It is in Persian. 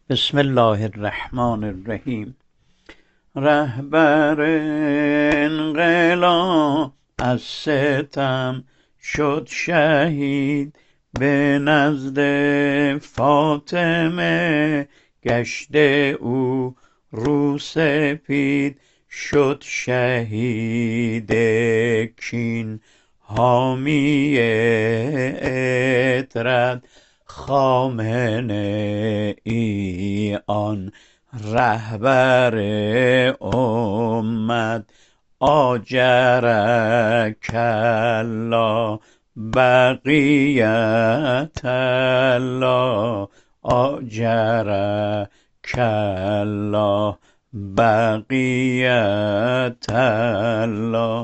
بسم الله الرحمن الرحیم. رهبر انقلاب از ستم شد شهید، به نزد فاطمه گشته او رو سپید. شد شهید کین حامی عترت، خامنه ای آن رهبر امت. آجرک الله بقیت الله، آجرک الله بقیت الله.